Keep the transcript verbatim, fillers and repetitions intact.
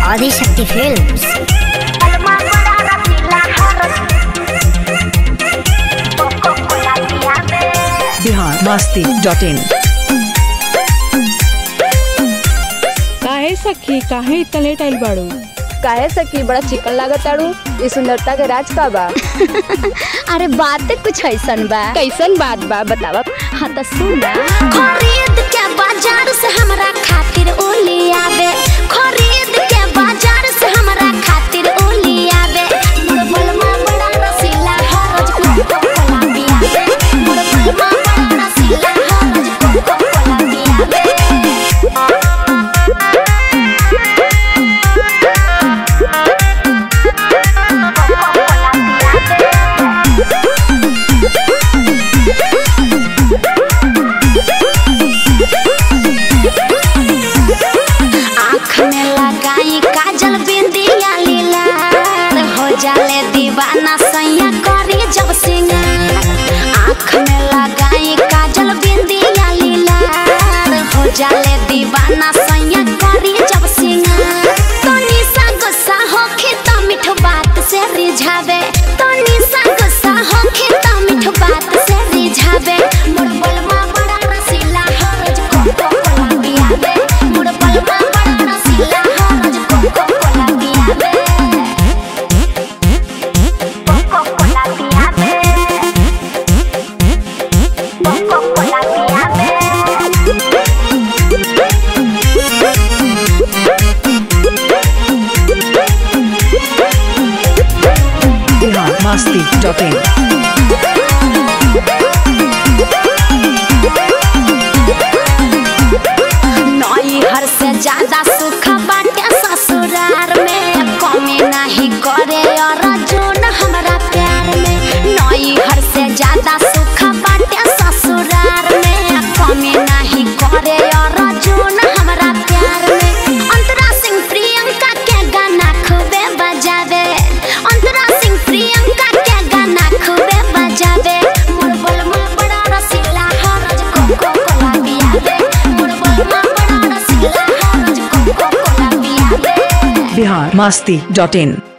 Adishakti films. Bihar Masti dot in. काहे सखी काहे इतना लेट आइल बाड़ू? काहे सखी बड़ा चिकन लागत ताड़ू? ये सुंदरता के राज का बा? अरे बात कुछ ऐसन बा। कैसन बात बा बतावा? हाँ तो सुना। खरीद के बाजार से हमरा खातिर ओली आवे, खरीद के बाजार से हमरा खातिर ओली आवे। मुरबलमा बड़ा रसीला हरज कोको कोला पियावे, मुरबलमा बड़ा रसीला हरज कोको कोला पियावे। जाले दीवाना सैया करी जब सिंगार, आँख में लगाई काजल बिंदिया लीलार। हो जाले दीवाना सैया करी जब सिंगार। तनी सा गुस्सा होखी तो मिठ बात से रिझावे, तनी सा गुस्सा होखी तो मिठ बात से रिझावे। मुरबलमा बड़ा रसीला हरज कोको कोला पियावे, मुरबलमा बड़ा रसीला हरज कोको कोला पियावे। Bihar Masti dot in. नई हर से ज्यादा सुख बाटे ससुरार में, कमी नहीं करे और जोन हमरा प्यार में। नई हर से ज्यादा सुख बाटे ससुरार में, कमी नहीं करे और जोन हमरा प्यार में। अंतरा सिंह प्रियंका के गाना खूबे बजावे, अंतरा सिंह प्रियंका के गाना खूबे बजावे। मुरबलमा बड़ा रसीला हरज कोको कोला पियावे, मुरबलमा बड़ा रसीला हरज कोको कोला पियावे। बिहार मस्ती डॉट इन।